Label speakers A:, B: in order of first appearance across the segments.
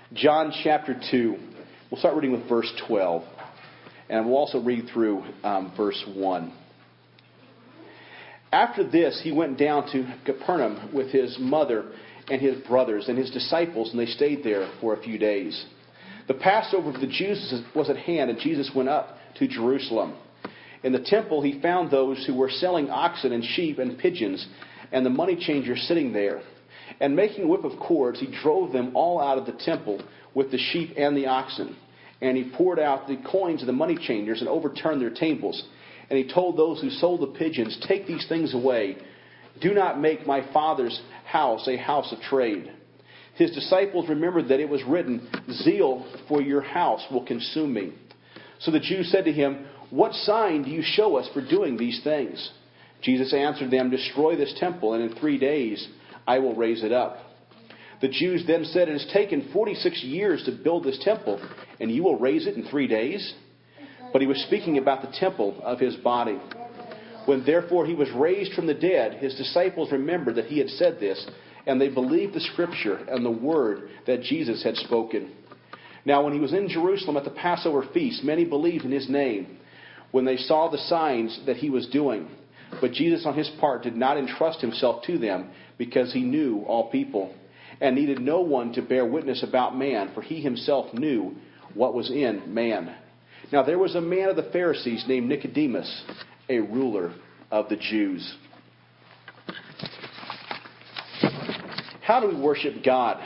A: John chapter 2. We'll start reading with verse 12. And we'll also read through verse 1. After this, he went down to Capernaum with his mother and his brothers and his disciples, and they stayed there for a few days. The Passover of the Jews was at hand, and Jesus went up to Jerusalem. In the temple, he found those who were selling oxen and sheep and pigeons, and the money changers sitting there. And making a whip of cords, he drove them all out of the temple with the sheep and the oxen. And he poured out the coins of the money changers and overturned their tables. And he told those who sold the pigeons, "Take these things away. Do not make my Father's house a house of trade." His disciples remembered that it was written, "Zeal for your house will consume me." So the Jews said to him, "What sign do you show us for doing these things?" Jesus answered them, "Destroy this temple, and in 3 days I will raise it up." The Jews then said, "It has taken 46 years to build this temple, and you will raise it in 3 days?" But he was speaking about the temple of his body. When therefore he was raised from the dead, his disciples remembered that he had said this, and they believed the scripture and the word that Jesus had spoken. Now when he was in Jerusalem at the Passover feast, many believed in his name, when they saw the signs that he was doing. But Jesus on his part did not entrust himself to them, because he knew all people, and needed no one to bear witness about man, for he himself knew what was in man. Now there was a man of the Pharisees named Nicodemus, a ruler of the Jews. How do we worship God?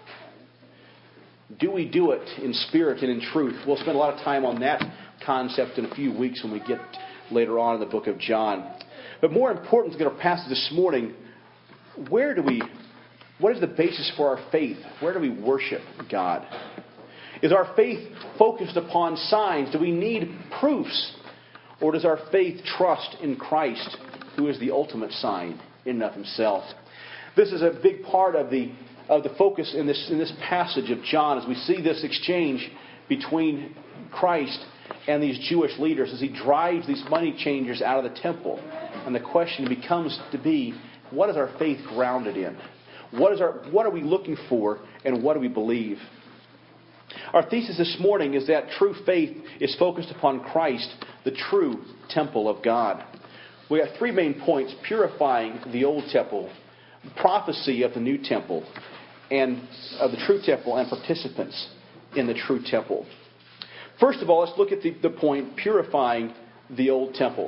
A: Do we do it in spirit and in truth? We'll spend a lot of time on that concept in a few weeks when we get later on in the book of John. But more important to our passage this morning, what is the basis for our faith? Where do we worship God? Is our faith focused upon signs? Do we need proofs? Or does our faith trust in Christ, who is the ultimate sign in and of himself? This is a big part of the focus in this passage of John, as we see this exchange between Christ and these Jewish leaders as he drives these money changers out of the temple. And the question becomes to be, what is our faith grounded in? What are we looking for, and what do we believe? Our thesis this morning is that true faith is focused upon Christ, the true temple of God. We have 3 main points: purifying the old temple, prophecy of the new temple, and of the true temple, and participants in the true temple. First of all, let's look at the point, purifying the old temple.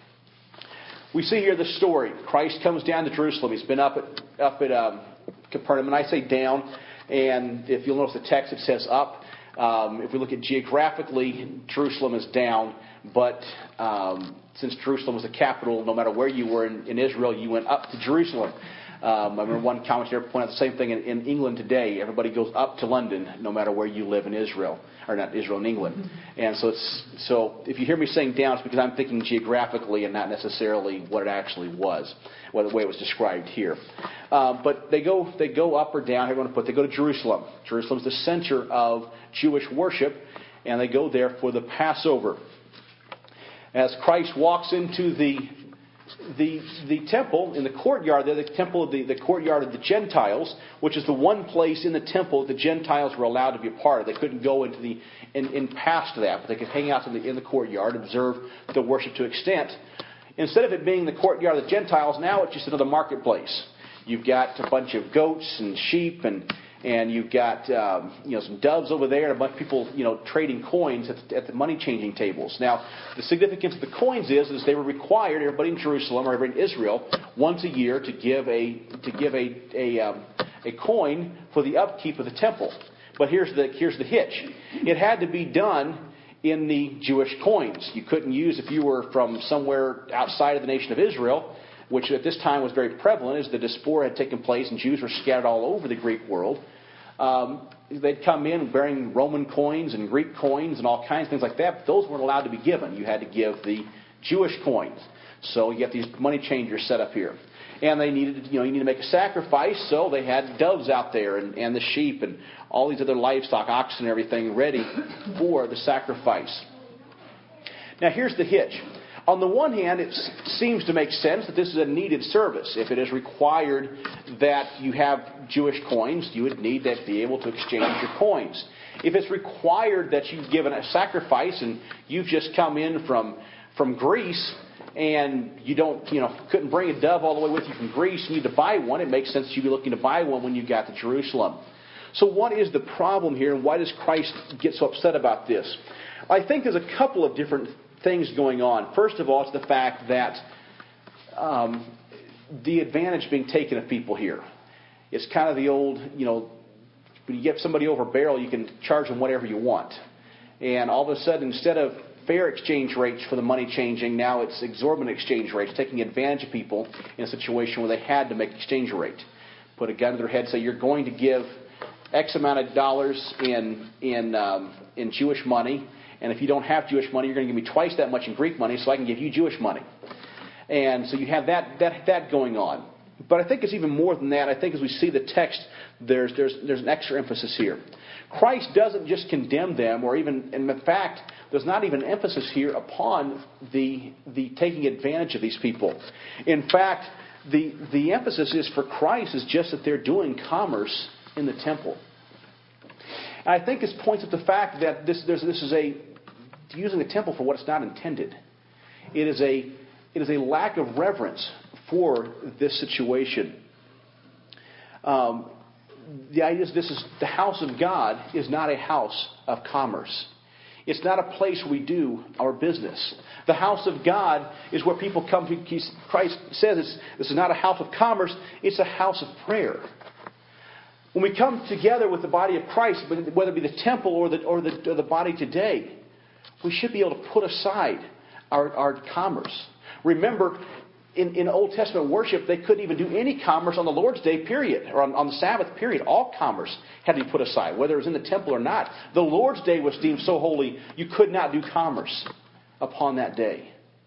A: We see here the story. Christ comes down to Jerusalem. He's been up at Capernaum, and I say down, and if you'll notice the text, it says up. If we look at geographically, Jerusalem is down, but since Jerusalem was the capital, no matter where you were in Israel, you went up to Jerusalem. I remember one commentator pointed out the same thing in England today. Everybody goes up to London, no matter where you live in Israel, or not Israel, in England. And so if you hear me saying down, it's because I'm thinking geographically and not necessarily what it actually was, or the way it was described here. But they go up or down. They go to Jerusalem. Jerusalem's the center of Jewish worship, and they go there for the Passover. As Christ walks into the temple, in the courtyard there, the courtyard of the Gentiles, which is the one place in the temple that the Gentiles were allowed to be a part of. They couldn't go into past that, but they could hang out in the courtyard, observe the worship to extent. Instead of it being the courtyard of the Gentiles, now it's just another marketplace. You've got a bunch of goats and sheep, and you've got some doves over there, and a bunch of people trading coins at the money changing tables. Now, the significance of the coins is they were required, everybody in Jerusalem or everybody in Israel, once a year to give a coin for the upkeep of the temple. But here's the hitch: it had to be done in the Jewish coins. You couldn't use, if you were from somewhere outside of the nation of Israel, which at this time was very prevalent as the diaspora had taken place and Jews were scattered all over the Greek world. They'd come in bearing Roman coins and Greek coins and all kinds of things like that, but those weren't allowed to be given. You had to give the Jewish coins. So you get these money changers set up here. And they needed, you need to make a sacrifice, so they had doves out there and the sheep and all these other livestock, oxen and everything ready for the sacrifice. Now here's the hitch. On the one hand, it seems to make sense that this is a needed service. If it is required that you have Jewish coins, you would need to be able to exchange your coins. If it's required that you give a sacrifice and you've just come in from Greece and you couldn't bring a dove all the way with you from Greece, you need to buy one, it makes sense you'd be looking to buy one when you got to Jerusalem. So what is the problem here, and why does Christ get so upset about this? I think there's a couple of different things going on. First of all, it's the fact that the advantage being taken of people here. It's kind of the old, when you get somebody over a barrel, you can charge them whatever you want. And all of a sudden, instead of fair exchange rates for the money changing, now it's exorbitant exchange rates, taking advantage of people in a situation where they had to make exchange rate. Put a gun to their head, say, you're going to give X amount of dollars in Jewish money, and if you don't have Jewish money, you're going to give me twice that much in Greek money, so I can give you Jewish money. And so you have that going on. But I think it's even more than that. I think as we see the text, there's an extra emphasis here. Christ doesn't just condemn them, or even, and in fact, there's not even an emphasis here upon the taking advantage of these people. In fact, the emphasis is for Christ is just that they're doing commerce in the temple. And I think this points at the fact that this is using the temple for what it's not intended. It is a lack of reverence for this situation. The idea is the house of God is not a house of commerce. It's not a place we do our business. The house of God is where people come to. Christ says this is not a house of commerce, it's a house of prayer. When we come together with the body of Christ, whether it be the temple or the body today, we should be able to put aside our commerce. Remember, in Old Testament worship, they couldn't even do any commerce on the Lord's Day, period, or on the Sabbath, period. All commerce had to be put aside, whether it was in the temple or not. The Lord's Day was deemed so holy, you could not do commerce upon that day.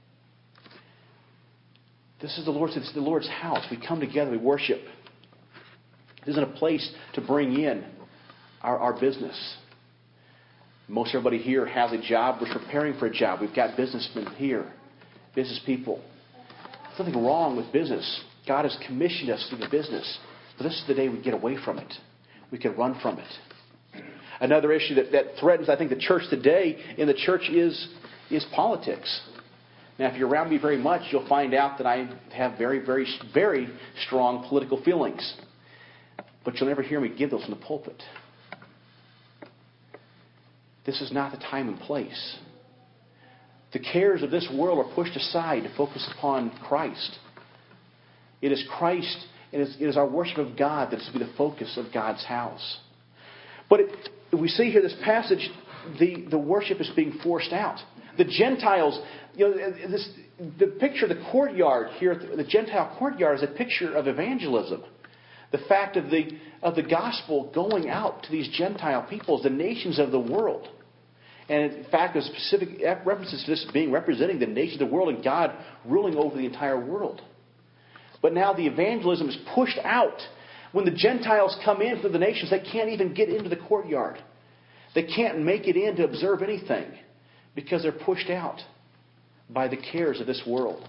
A: This is the Lord's house. We come together, we worship. This isn't a place to bring in our business. Most everybody here has a job. We're preparing for a job. We've got businessmen here, business people. There's nothing wrong with business. God has commissioned us to do business. But this is the day we get away from it. We can run from it. Another issue that threatens, I think, the church today in the church is politics. Now, if you're around me very much, you'll find out that I have very, very, very strong political feelings. But you'll never hear me give those in the pulpit. This is not the time and place. The cares of this world are pushed aside to focus upon Christ. It is Christ, it is our worship of God that is to be the focus of God's house. But we see here this passage, the worship is being forced out. The Gentiles, the picture of the courtyard here, the Gentile courtyard is a picture of evangelism. The fact of the gospel going out to these Gentile peoples, the nations of the world. And in fact, there's specific references to this being representing the nations of the world and God ruling over the entire world. But now the evangelism is pushed out. When the Gentiles come in from the nations, they can't even get into the courtyard. They can't make it in to observe anything because they're pushed out by the cares of this world.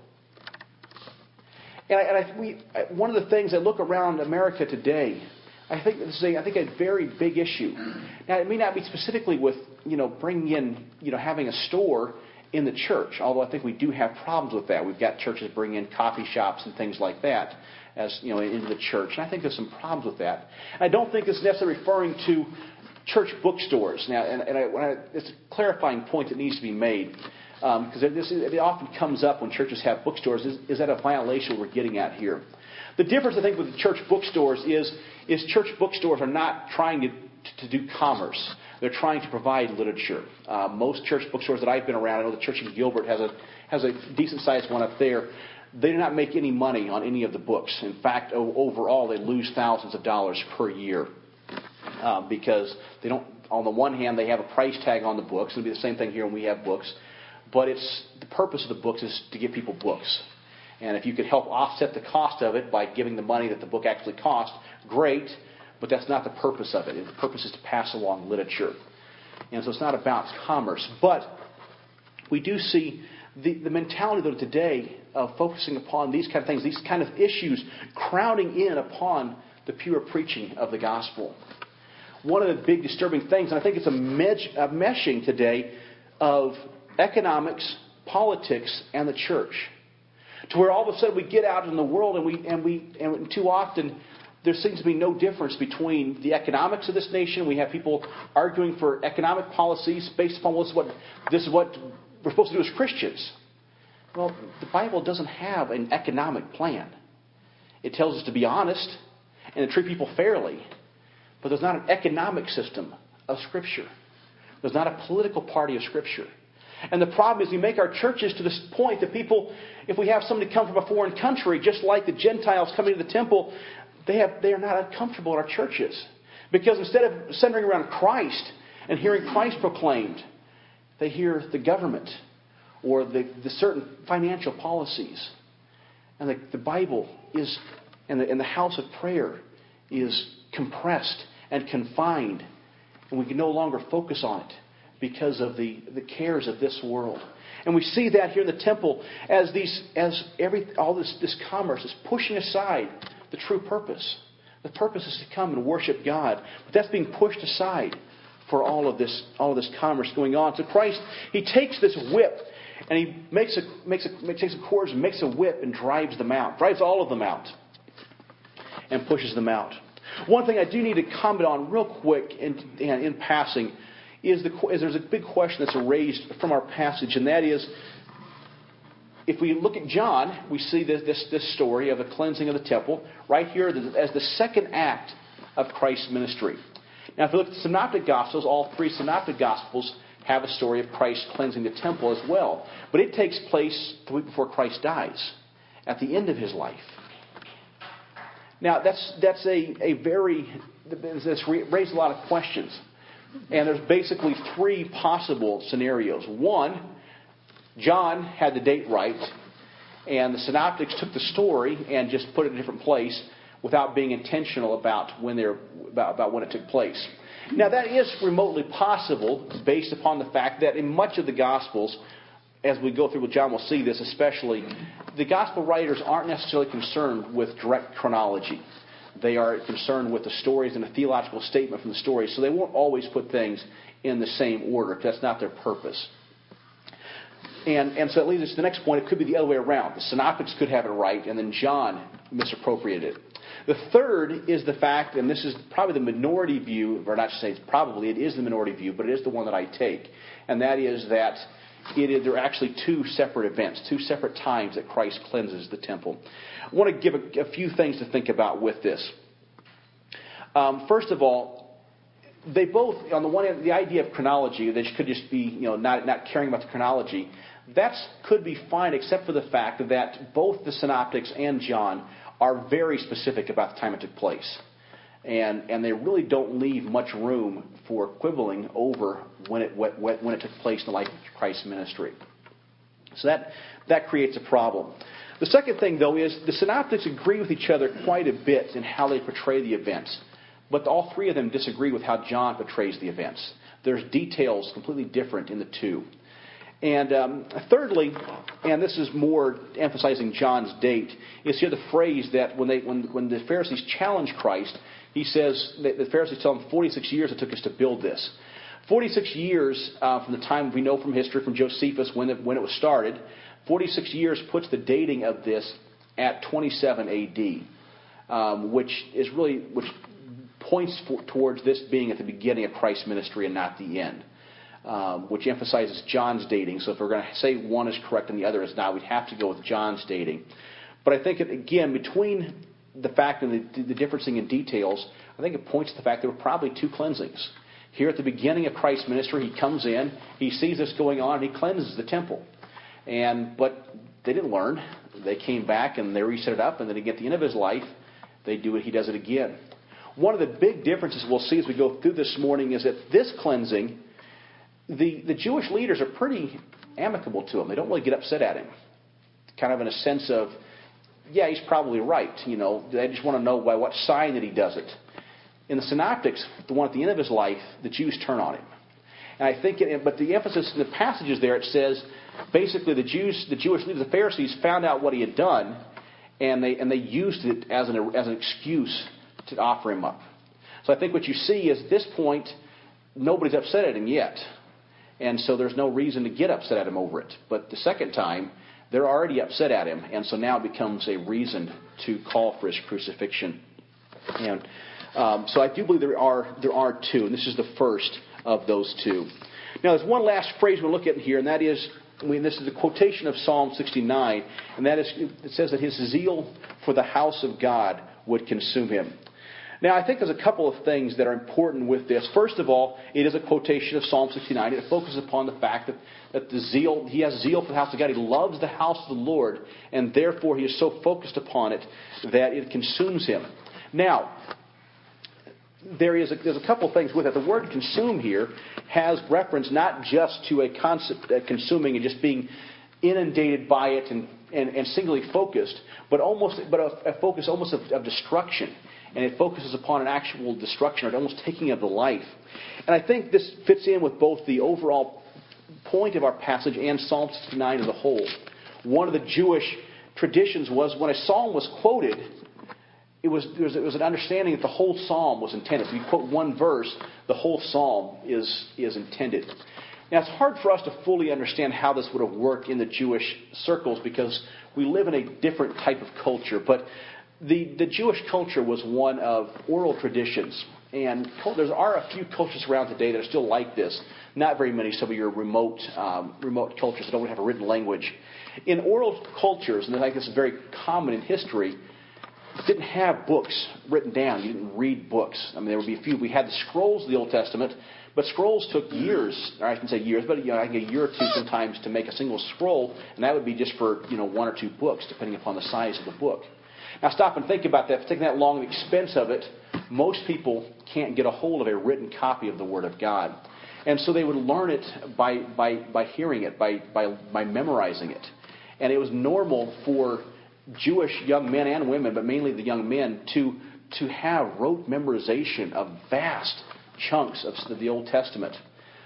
A: And one of the things I look around America today, I think this is a very big issue. Now, it may not be specifically with bringing in having a store in the church, although I think we do have problems with that. We've got churches bringing in coffee shops and things like that as into the church, and I think there's some problems with that. I don't think it's necessarily referring to church bookstores. Now, it's a clarifying point that needs to be made. Because it often comes up when churches have bookstores. Is that a violation we're getting at here? The difference, I think, with the church bookstores is church bookstores are not trying to do commerce. They're trying to provide literature. Most church bookstores that I've been around, I know the church in Gilbert has a decent-sized one up there. They do not make any money on any of the books. In fact, overall, they lose thousands of dollars per year because they don't. On the one hand, they have a price tag on the books. It'll be the same thing here when we have books. But the purpose of the books is to give people books. And if you could help offset the cost of it by giving the money that the book actually cost, great. But that's not the purpose of it. The purpose is to pass along literature. And so it's not about commerce. But we do see the mentality though today of focusing upon these kind of things, these kind of issues, crowding in upon the pure preaching of the gospel. One of the big disturbing things, and I think it's a meshing today of economics, politics, and the church, to where all of a sudden we get out in the world and too often there seems to be no difference between the economics of this nation. We have people arguing for economic policies based upon this is what we're supposed to do as Christians. Well, the Bible doesn't have an economic plan. It tells us to be honest and to treat people fairly. But there's not an economic system of Scripture. There's not a political party of Scripture. And the problem is we make our churches to this point that people, if we have somebody come from a foreign country, just like the Gentiles coming to the temple, they are not uncomfortable in our churches. Because instead of centering around Christ and hearing Christ proclaimed, they hear the government or the certain financial policies. And the Bible is, and the house of prayer is compressed and confined. And we can no longer focus on it because of the cares of this world. And we see that here in the temple as all this commerce is pushing aside the true purpose. The purpose is to come and worship God. But that's being pushed aside for all of this commerce going on. So Christ, He takes this whip and He takes a cords and makes a whip and drives them out. Drives all of them out. And pushes them out. One thing I do need to comment on real quick in passing is there's a big question that's raised from our passage, and that is, if we look at John, we see this story of the cleansing of the temple right here as the second act of Christ's ministry. Now, if you look at the Synoptic Gospels, all three Synoptic Gospels have a story of Christ cleansing the temple as well. But it takes place the week before Christ dies, at the end of His life. Now, that's raised a lot of questions. And there's basically three possible scenarios. One, John had the date right, and the Synoptics took the story and just put it in a different place without being intentional about when it took place. Now, that is remotely possible based upon the fact that in much of the Gospels, as we go through with John, we'll see this especially, the Gospel writers aren't necessarily concerned with direct chronology. They are concerned with the stories and a theological statement from the stories, so they won't always put things in the same order, because that's not their purpose. And so that leads us to the next point. It could be the other way around. The Synoptics could have it right, and then John misappropriated it. The third is the fact, and this is probably the minority view, or not to say it's probably, it is the minority view, but it is the one that I take, and that is that there are actually two separate events, two separate times that Christ cleanses the temple. I want to give a few things to think about with this. First of all, they both, on the one hand, the idea of chronology, they could just be, not caring about the chronology, that could be fine, except for the fact that both the Synoptics and John are very specific about the time it took place. And they really don't leave much room for quibbling over when it took place in the life of Christ's ministry. So that creates a problem. The second thing, though, is the Synoptics agree with each other quite a bit in how they portray the events. But all three of them disagree with how John portrays the events. There's details completely different in the two. And thirdly, and this is more emphasizing John's date, is here the phrase that when the Pharisees challenge Christ, he says, the Pharisees tell him 46 years it took us to build this. 46 years from the time we know from history, from Josephus, when it was started, 46 years puts the dating of this at 27 A.D., which points towards this being at the beginning of Christ's ministry and not the end, which emphasizes John's dating. So if we're going to say one is correct and the other is not, we'd have to go with John's dating. But I think, again, between the fact and the differencing in details, I think it points to the fact there were probably two cleansings. Here at the beginning of Christ's ministry, He comes in, He sees this going on, and He cleanses the temple. But they didn't learn. They came back and they reset it up, and then at the end of His life, He does it again. One of the big differences we'll see as we go through this morning is that this cleansing, the Jewish leaders are pretty amicable to Him. They don't really get upset at Him. Kind of in a sense of, yeah, He's probably right. They just want to know by what sign that He does it. In the Synoptics, the one at the end of His life, the Jews turn on Him. And I think, but the emphasis in the passages there, it says Basically, the Jewish leaders, the Pharisees, found out what he had done, and they used it as an excuse to offer him up. So I think what you see is at this point, nobody's upset at him yet. And so there's no reason to get upset at him over it. But the second time, they're already upset at him, and so now it becomes a reason to call for his crucifixion. And so I do believe there are two, and this is the first of those two. Now, there's one last phrase we'll look at here, and that is, this is a quotation of Psalm 69, and that is, it says that his zeal for the house of God would consume him. Now, I think there's a couple of things that are important with this. First of all, it is a quotation of Psalm 69. It focuses upon the fact that he has zeal for the house of God. He loves the house of the Lord, and therefore he is so focused upon it that it consumes him. Now, there's a couple of things with it. The word consume here has reference not just to a concept of consuming and just being inundated by it and singly focused, but a focus almost of destruction. And it focuses upon an actual destruction or almost taking of the life. And I think this fits in with both the overall point of our passage and Psalm 69 as a whole. One of the Jewish traditions was when a psalm was quoted, there was an understanding that the whole psalm was intended. If you quote one verse, the whole psalm is intended. Now, it's hard for us to fully understand how this would have worked in the Jewish circles because we live in a different type of culture. But the Jewish culture was one of oral traditions. And there are a few cultures around today that are still like this. Not very many, some of your remote cultures that don't have a written language. In oral cultures, and I think this is very common in history, didn't have books written down. You didn't read books. I mean, there would be a few. We had the scrolls of the Old Testament, but scrolls took years, or I can say years, but I think a year or two sometimes to make a single scroll, and that would be just for one or two books, depending upon the size of the book. Now stop and think about that. If it's taking that long, the expense of it, most people can't get a hold of a written copy of the Word of God. And so they would learn it by hearing it, by memorizing it. And it was normal for Jewish young men and women, but mainly the young men, to have rote memorization of vast chunks of the Old Testament.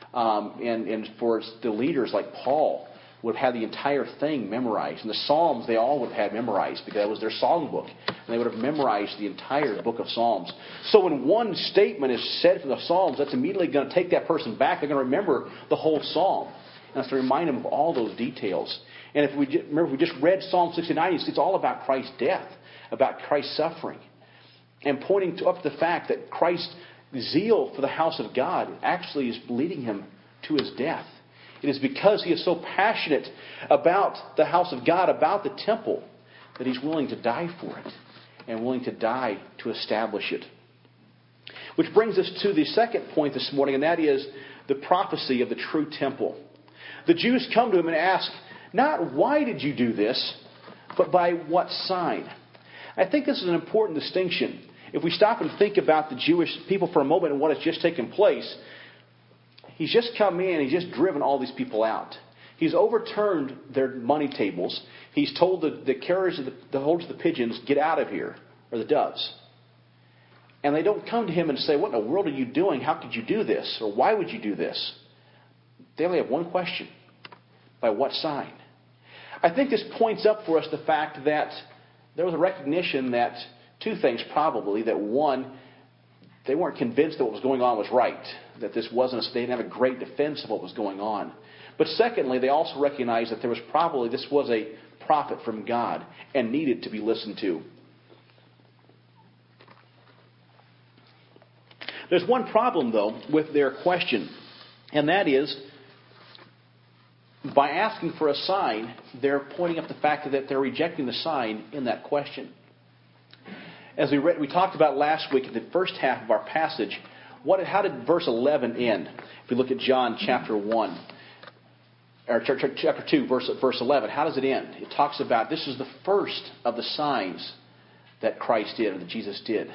A: And for the leaders like Paul, would have the entire thing memorized. And the Psalms, they all would have had memorized because that was their songbook. And they would have memorized the entire book of Psalms. So when one statement is said from the Psalms, that's immediately going to take that person back. They're going to remember the whole Psalm. And that's to remind them of all those details. And if we just read Psalm 69, it's all about Christ's death, about Christ's suffering. And pointing up to the fact that Christ's zeal for the house of God actually is leading him to his death. It is because he is so passionate about the house of God, about the temple, that he's willing to die for it and willing to die to establish it. Which brings us to the second point this morning, and that is the prophecy of the true temple. The Jews come to him and ask, not why did you do this, but by what sign? I think this is an important distinction. If we stop and think about the Jewish people for a moment and what has just taken place, he's just come in, he's just driven all these people out. He's overturned their money tables. He's told the carriers, the holders of the pigeons, get out of here, or the doves. And they don't come to him and say, what in the world are you doing? How could you do this? Or why would you do this? They only have one question. By what sign? I think this points up for us the fact that there was a recognition that two things probably. That one, they weren't convinced that what was going on was right. That this wasn't, they didn't have a great defense of what was going on. But secondly, they also recognized that this was a prophet from God and needed to be listened to. There's one problem, though, with their question, and that is, by asking for a sign, they're pointing up the fact that they're rejecting the sign in that question. As we talked about last week in the first half of our passage, how did verse 11 end? If we look at John chapter 1, or chapter 2, verse 11, how does it end? It talks about this is the first of the signs that Christ did, or that Jesus did.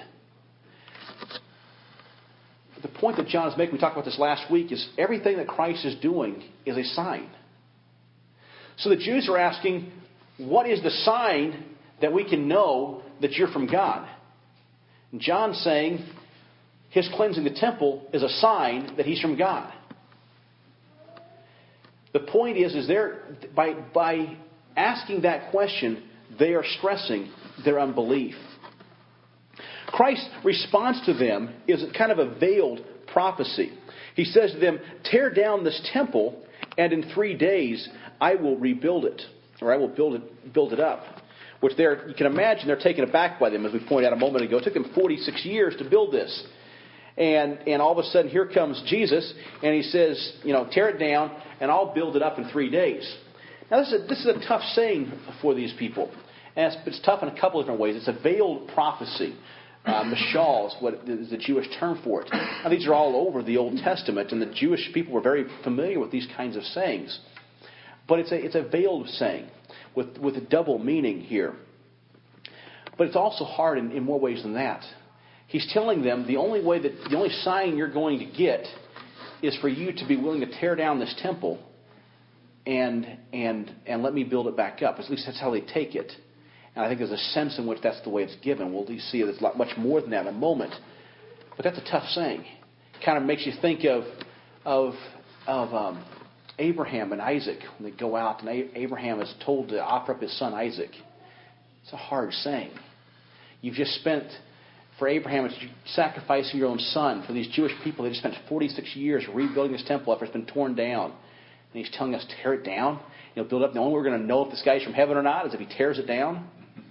A: The point that John is making, we talked about this last week, is everything that Christ is doing is a sign. So the Jews are asking, what is the sign that we can know that you're from God? And John's saying, his cleansing the temple is a sign that he's from God. The point is by asking that question, they are stressing their unbelief. Christ's response to them is kind of a veiled prophecy. He says to them, tear down this temple, and in 3 days I will rebuild it, or I will build it up. Which you can imagine they're taken aback by them, as we pointed out a moment ago. It took them 46 years to build this. And all of a sudden, here comes Jesus, and he says, tear it down, and I'll build it up in 3 days. Now, this is a tough saying for these people. And it's tough in a couple of different ways. It's a veiled prophecy. Mashal is what is the Jewish term for it. Now, these are all over the Old Testament, and the Jewish people were very familiar with these kinds of sayings. But it's a veiled saying with a double meaning here. But it's also hard in more ways than that. He's telling them the only sign you're going to get is for you to be willing to tear down this temple and let me build it back up. At least that's how they take it. And I think there's a sense in which that's the way it's given. We'll see there's much more than that in a moment. But that's a tough saying. It kind of makes you think of Abraham and Isaac when they go out, and Abraham is told to offer up his son Isaac. It's a hard saying. You've just spent, for Abraham, it's sacrificing your own son. For these Jewish people, they just spent 46 years rebuilding this temple after it's been torn down. And he's telling us, tear it down. Build it up. The only way we're going to know if this guy's from heaven or not is if he tears it down.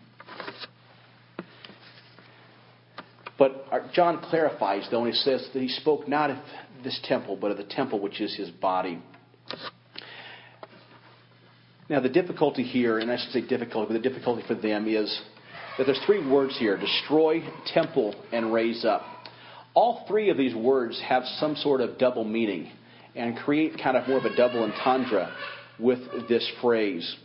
A: But John clarifies, though, and he says that he spoke not of this temple, but of the temple which is his body. Now, the difficulty here, and I should say difficulty, but the difficulty for them is that there's 3 words here: destroy, temple, and raise up. All 3 of these words have some sort of double meaning and create kind of more of a double entendre with this phrase.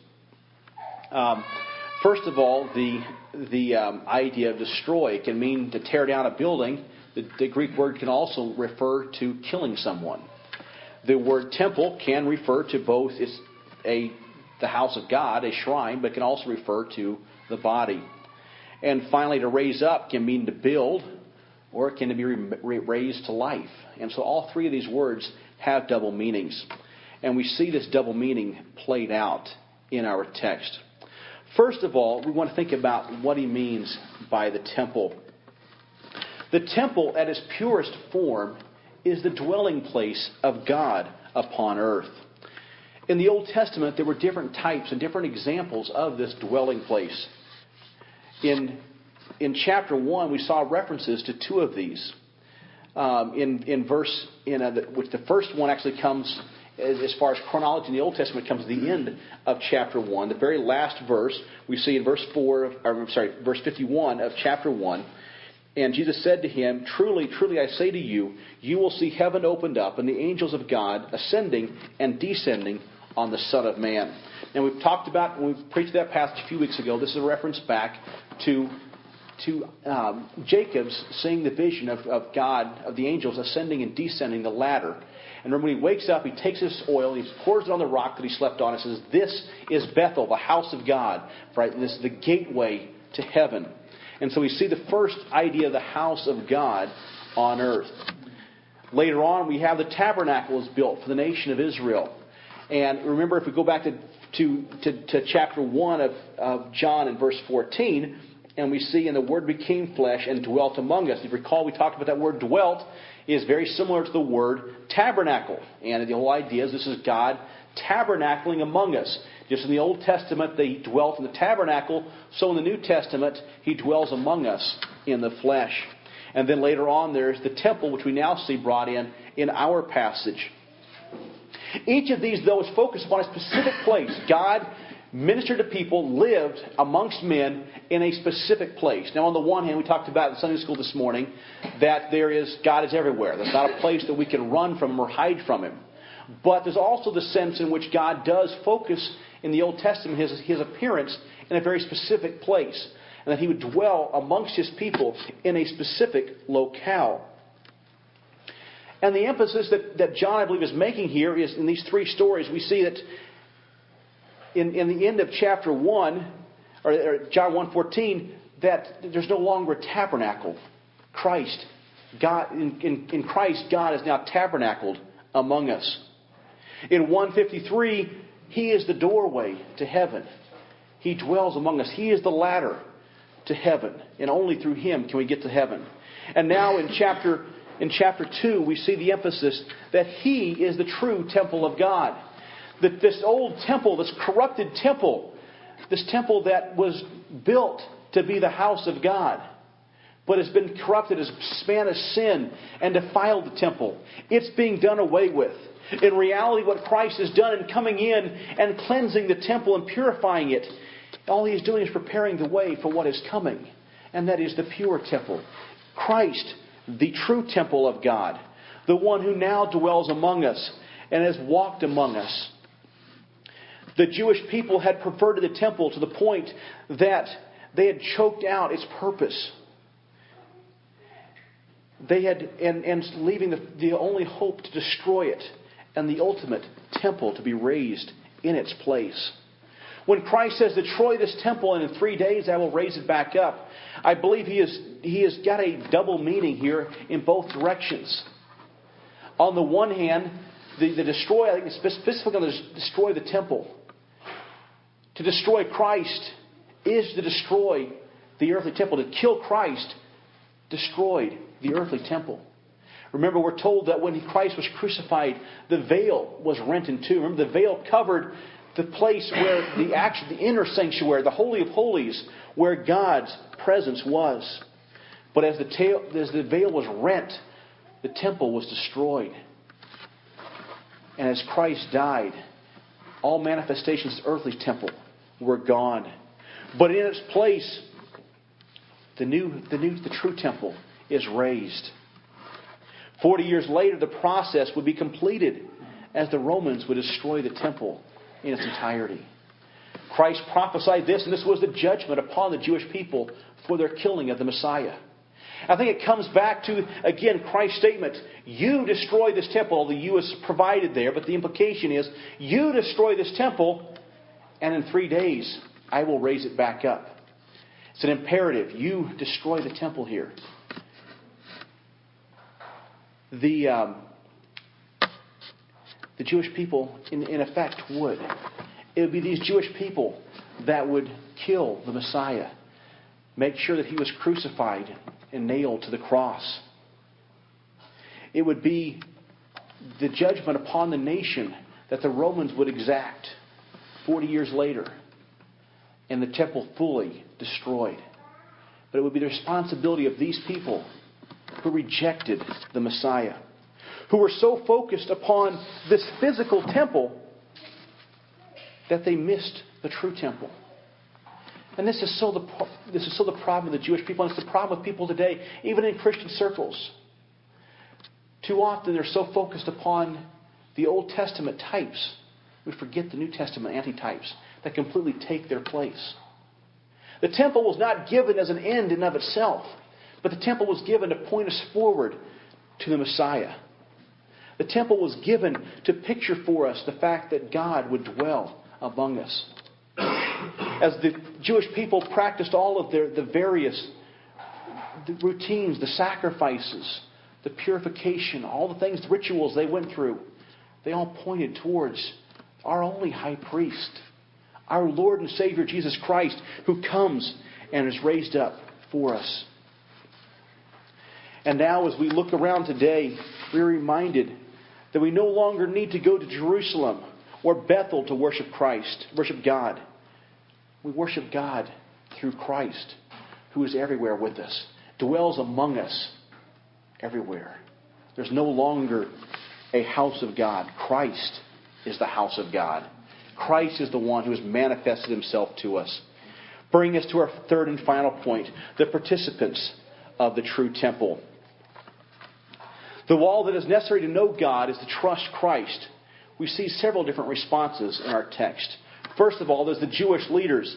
A: First of all, the idea of destroy can mean to tear down a building. The Greek word can also refer to killing someone. The word temple can refer to both the house of God, a shrine, but can also refer to the body. And finally, to raise up can mean to build, or it can be raised to life. And so all 3 of these words have double meanings. And we see this double meaning played out in our text. First of all, we want to think about what he means by the temple. The temple, at its purest form, is the dwelling place of God upon earth. In the Old Testament, there were different types and different examples of this dwelling place. In chapter 1, we saw references to 2 of these. Which the first one actually comes, as far as chronology in the Old Testament, comes to the end of chapter 1. The very last verse we see in verse 51 of chapter 1. And Jesus said to him, "Truly, truly, I say to you, you will see heaven opened up and the angels of God ascending and descending on the Son of Man." And we've talked about, when we preached that passage a few weeks ago, this is a reference back to Jacob's seeing the vision of God, of the angels ascending and descending the ladder. And remember, when he wakes up, he takes this oil, he pours it on the rock that he slept on, and says, "This is Bethel, the house of God." Right? And this is the gateway to heaven. And so we see the first idea of the house of God on earth. Later on, we have the tabernacle is built for the nation of Israel. And remember, if we go back to chapter 1 of John in verse 14, and we see, "And the Word became flesh and dwelt among us." If you recall, we talked about that word dwelt is very similar to the word tabernacle. And the whole idea is this is God tabernacling among us. Just in the Old Testament, they dwelt in the tabernacle. So in the New Testament, he dwells among us in the flesh. And then later on, there's the temple, which we now see brought in our passage. Each of these, though, is focused upon a specific place. God ministered to people, lived amongst men in a specific place. Now, on the one hand, we talked about in Sunday school this morning that God is everywhere. There's not a place that we can run from or hide from him. But there's also the sense in which God does focus in the Old Testament his appearance in a very specific place. And that he would dwell amongst his people in a specific locale. And the emphasis that John, I believe, is making here is in these 3 stories, we see that in the end of chapter 1, or John 1:14, that there's no longer a tabernacle. In Christ, God is now tabernacled among us. In 153, He is the doorway to heaven. He dwells among us. He is the ladder to heaven. And only through Him can we get to heaven. And now in chapter 2, we see the emphasis that He is the true temple of God. That this old temple, this corrupted temple, this temple that was built to be the house of God, but has been corrupted as man has sinned and defiled the temple. It's being done away with. In reality, what Christ has done in coming in and cleansing the temple and purifying it, all He is doing is preparing the way for what is coming. And that is the pure temple. Christ, the true temple of God. The one who now dwells among us and has walked among us. The Jewish people had perverted the temple to the point that they had choked out its purpose. They had, and leaving the only hope to destroy it and the ultimate temple to be raised in its place. When Christ says, destroy this temple and in 3 days I will raise it back up, I believe He has got a double meaning here in both directions. On the one hand, the destroy, I think it's specifically going to destroy the temple. To destroy Christ is to destroy the earthly temple. To kill Christ destroyed the earthly temple. Remember, we're told that when Christ was crucified, the veil was rent in two. Remember, the veil covered the place where the inner sanctuary, the Holy of Holies, where God's presence was. But as the veil was rent, the temple was destroyed. And as Christ died, all manifestations of the earthly temple were gone. But in its place, the true temple is raised. 40 years later, the process would be completed as the Romans would destroy the temple in its entirety. Christ prophesied this, and this was the judgment upon the Jewish people for their killing of the Messiah. I think it comes back to, again, Christ's statement, you destroy this temple. The you is provided there, but the implication is, you destroy this temple, and in 3 days, I will raise it back up. It's an imperative. You destroy the temple here. The Jewish people, in effect, would. It would be these Jewish people that would kill the Messiah, make sure that He was crucified and nailed to the cross. It would be the judgment upon the nation that the Romans would exact 40 years later, and the temple fully destroyed. But it would be the responsibility of these people who rejected the Messiah, who were so focused upon this physical temple that they missed the true temple. And this is so the problem with the Jewish people, and it's the problem with people today, even in Christian circles. Too often they're so focused upon the Old Testament types, we forget the New Testament antitypes that completely take their place. The temple was not given as an end in of itself, but the temple was given to point us forward to the Messiah. The temple was given to picture for us the fact that God would dwell among us. As the Jewish people practiced all of the various routines, the sacrifices, the purification, all the things, the rituals they went through, they all pointed towards our only high priest, our Lord and Savior Jesus Christ, who comes and is raised up for us. And now as we look around today, we're reminded that we no longer need to go to Jerusalem or Bethel to worship Christ, worship God. We worship God through Christ, who is everywhere with us, dwells among us everywhere. There's no longer a house of God. Christ is the house of God. Christ is the one who has manifested Himself to us. Bringing us to our third and final point, the participants of the true temple. The wall that is necessary to know God is to trust Christ. We see several different responses in our text. First of all, there's the Jewish leaders.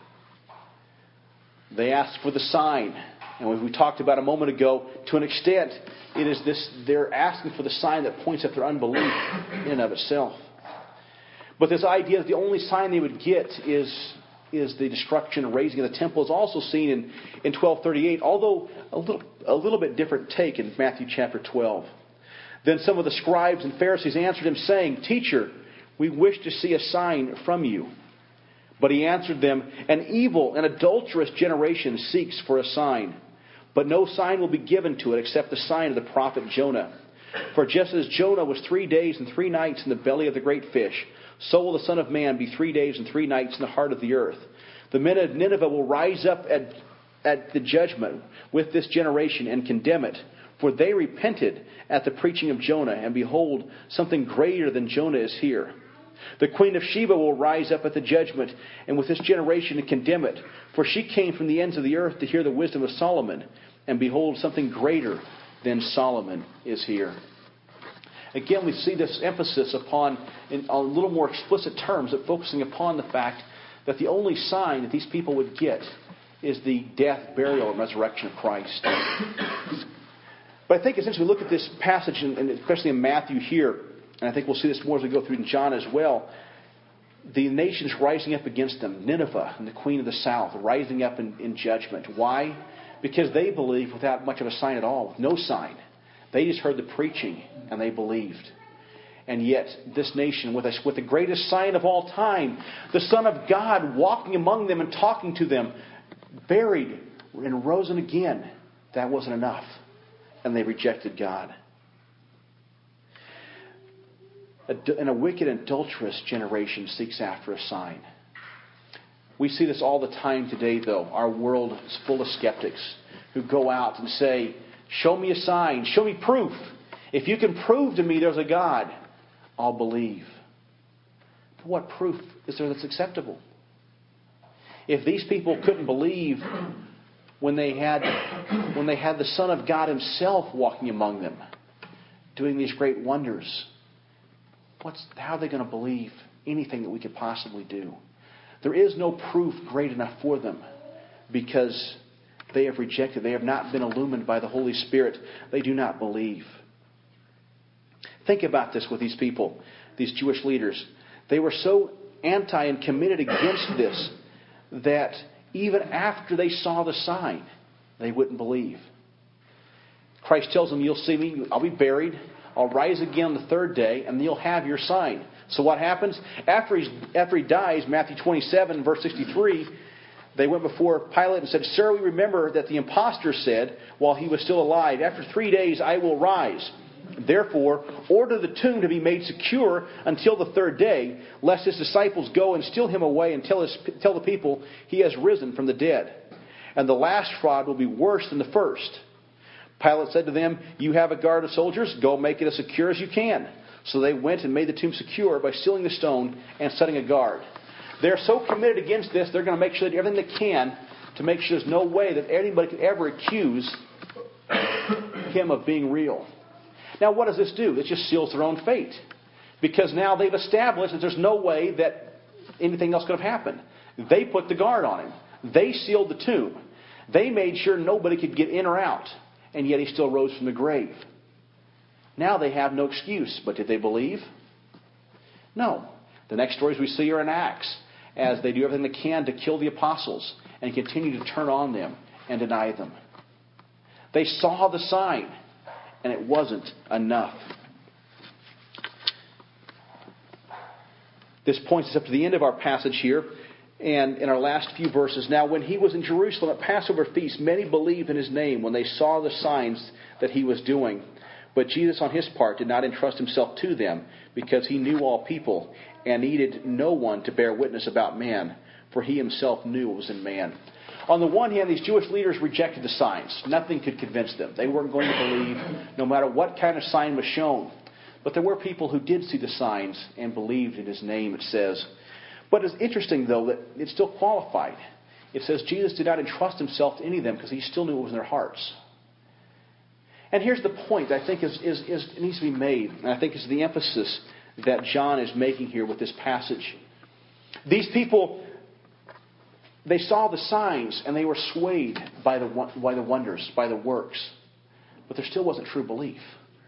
A: They asked for the sign. And as we talked about a moment ago, to an extent, it is this: they're asking for the sign that points at their unbelief in and of itself. But this idea that the only sign they would get is the destruction and razing of the temple is also seen in 1238, although a little bit different take in Matthew chapter 12. Then some of the scribes and Pharisees answered him, saying, Teacher, we wish to see a sign from you. But he answered them, An evil and adulterous generation seeks for a sign. But no sign will be given to it except the sign of the prophet Jonah. For just as Jonah was 3 days and 3 nights in the belly of the great fish, so will the Son of Man be 3 days and 3 nights in the heart of the earth. The men of Nineveh will rise up at the judgment with this generation and condemn it. For they repented at the preaching of Jonah, and behold, something greater than Jonah is here. The queen of Sheba will rise up at the judgment, and with this generation and condemn it. For she came from the ends of the earth to hear the wisdom of Solomon, and behold, something greater than Solomon is here. Again, we see this emphasis upon, in a little more explicit terms, of focusing upon the fact that the only sign that these people would get is the death, burial, and resurrection of Christ. But I think essentially we look at this passage, and especially in Matthew here, and I think we'll see this more as we go through in John as well, the nations rising up against them, Nineveh and the queen of the south, rising up in judgment. Why? Because they believed without much of a sign at all, with no sign. They just heard the preaching and they believed. And yet, this nation, with the greatest sign of all time, the Son of God walking among them and talking to them, buried and risen again, that wasn't enough. And they rejected God. And a wicked, adulterous generation seeks after a sign. We see this all the time today, though. Our world is full of skeptics who go out and say, show me a sign, show me proof. If you can prove to me there's a God, I'll believe. But what proof is there that's acceptable? If these people couldn't believe when they had the Son of God Himself walking among them, doing these great wonders, how are they going to believe anything that we could possibly do? There is no proof great enough for them because they have rejected. They have not been illumined by the Holy Spirit. They do not believe. Think about this with these people, these Jewish leaders. They were so anti and committed against this that even after they saw the sign, they wouldn't believe. Christ tells them, you'll see me, I'll be buried, I'll rise again the third day, and you'll have your sign. So what happens? After he dies, Matthew 27, verse 63, they went before Pilate and said, Sir, we remember that the impostor said, while he was still alive, after 3 days I will rise. Therefore, order the tomb to be made secure until the third day, lest his disciples go and steal him away and tell the people he has risen from the dead. And the last fraud will be worse than the first. Pilate said to them, You have a guard of soldiers, go make it as secure as you can. So they went and made the tomb secure by sealing the stone and setting a guard. They're so committed against this, they're going to make sure they do everything they can to make sure there's no way that anybody could ever accuse him of being real. Now, what does this do? It just seals their own fate. Because now they've established that there's no way that anything else could have happened. They put the guard on him. They sealed the tomb. They made sure nobody could get in or out. And yet he still rose from the grave. Now they have no excuse. But did they believe? No. The next stories we see are in Acts, as they do everything they can to kill the apostles and continue to turn on them and deny them. They saw the sign, and it wasn't enough. This points us up to the end of our passage here, and in our last few verses. Now, when he was in Jerusalem at Passover feast, many believed in his name when they saw the signs that he was doing. But Jesus, on his part, did not entrust himself to them, because he knew all people and needed no one to bear witness about man, for he himself knew what was in man. On the one hand, these Jewish leaders rejected the signs. Nothing could convince them. They weren't going to believe, no matter what kind of sign was shown. But there were people who did see the signs and believed in his name, it says. But it's interesting, though, that it's still qualified. It says Jesus did not entrust himself to any of them because he still knew what was in their hearts. And here's the point I think needs to be made, and I think is the emphasis that John is making here with this passage. These people, they saw the signs and they were swayed by the wonders, by the works. But there still wasn't true belief.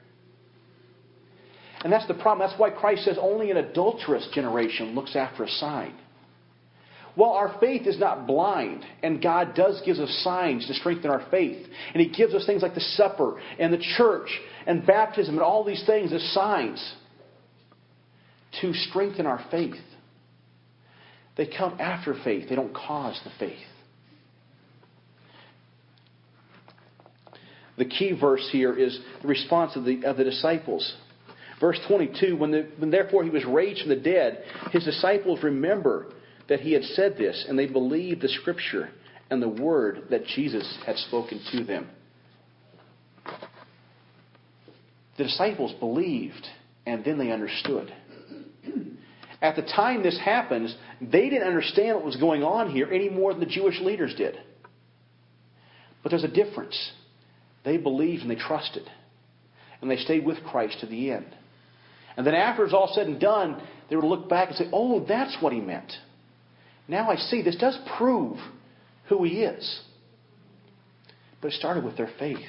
A: And that's the problem. That's why Christ says only an adulterous generation looks after a sign. While our faith is not blind, and God does give us signs to strengthen our faith, and He gives us things like the supper and the church and baptism and all these things as signs to strengthen our faith, they come after faith. They don't cause the faith. The key verse here is the response of the disciples. Verse 22, when therefore He was raised from the dead, His disciples remember that He had said this, and they believed the Scripture and the word that Jesus had spoken to them. The disciples believed, and then they understood. At the time this happens, they didn't understand what was going on here any more than the Jewish leaders did. But there's a difference. They believed and they trusted. And they stayed with Christ to the end. And then after it's all said and done, they would look back and say, oh, that's what He meant. Now I see, this does prove who He is. But it started with their faith.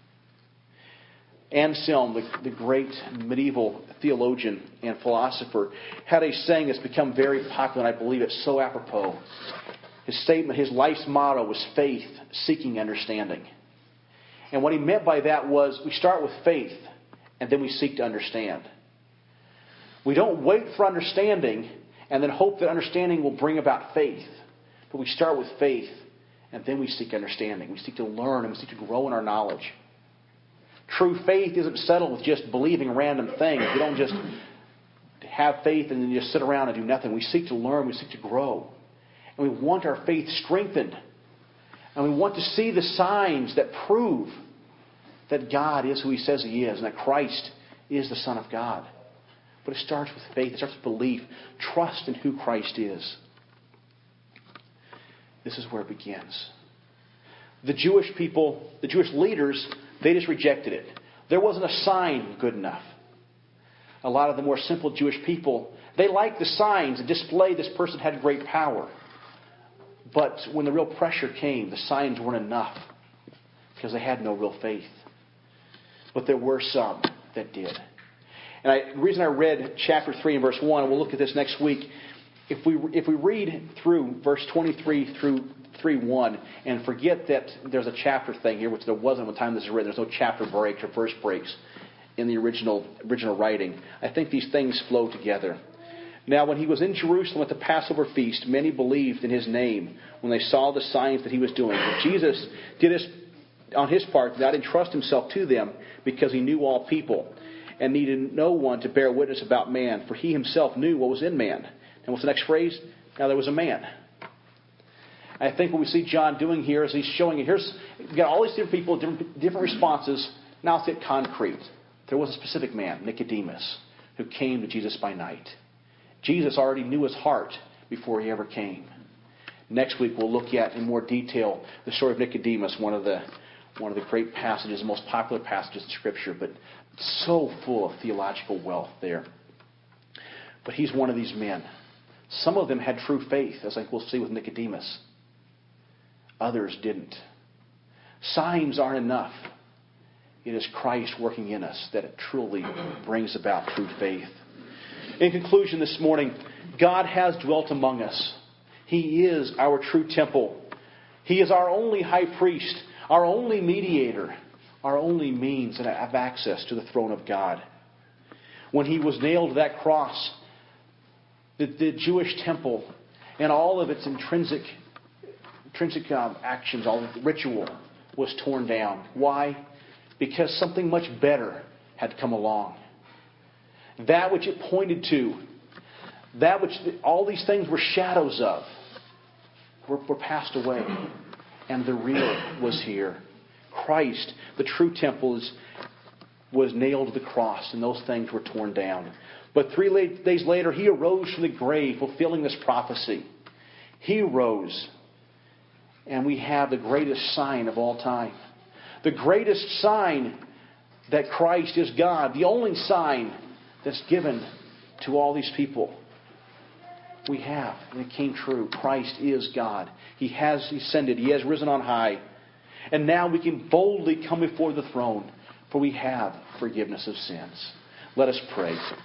A: Anselm, the great medieval theologian and philosopher, had a saying that's become very popular, and I believe it's so apropos. His statement, his life's motto was faith, seeking understanding. And what he meant by that was we start with faith, and then we seek to understand. We don't wait for understanding and then hope that understanding will bring about faith. But we start with faith, and then we seek understanding. We seek to learn, and we seek to grow in our knowledge. True faith isn't settled with just believing random things. We don't just have faith and then just sit around and do nothing. We seek to learn. We seek to grow. And we want our faith strengthened. And we want to see the signs that prove that God is who He says He is and that Christ is the Son of God. But it starts with faith. It starts with belief. Trust in who Christ is. This is where it begins. The Jewish people, the Jewish leaders, they just rejected it. There wasn't a sign good enough. A lot of the more simple Jewish people, they liked the signs and display this person had great power. But when the real pressure came, the signs weren't enough because they had no real faith. But there were some that did. And the reason I read chapter 3 and verse 1, and we'll look at this next week, if we read through verse 23 through 3:1 and forget that there's a chapter thing here, which there wasn't when time this is written. There's no chapter breaks or verse breaks in the original writing. I think these things flow together. Now, when He was in Jerusalem at the Passover feast, many believed in His name when they saw the signs that He was doing. But Jesus did this on His part, did not entrust Himself to them because He knew all people and needed no one to bear witness about man, for He Himself knew what was in man. And what's the next phrase? Now there was a man. I think what we see John doing here is he's showing you, you've got all these different people, different responses. Now let's get concrete. There was a specific man, Nicodemus, who came to Jesus by night. Jesus already knew his heart before He ever came. Next week we'll look at in more detail the story of Nicodemus, one of the great passages, the most popular passages in Scripture, but so full of theological wealth there. But he's one of these men. Some of them had true faith, as I think we'll see with Nicodemus. Others didn't. Signs aren't enough. It is Christ working in us that it truly brings about true faith. In conclusion this morning, God has dwelt among us. He is our true temple. He is our only high priest, our only mediator, our only means of access to the throne of God. When He was nailed to that cross, the Jewish temple and all of its intrinsic actions, all the ritual was torn down. Why? Because something much better had come along. That which it pointed to, that which all these things were shadows of, were passed away. And the real was here. Christ, the true temple, was nailed to the cross, and those things were torn down. But 3 days later, He arose from the grave, fulfilling this prophecy. He rose, and we have the greatest sign of all time. The greatest sign that Christ is God. The only sign that's given to all these people. We have, and it came true. Christ is God. He has ascended. He has risen on high. And now we can boldly come before the throne, for we have forgiveness of sins. Let us pray.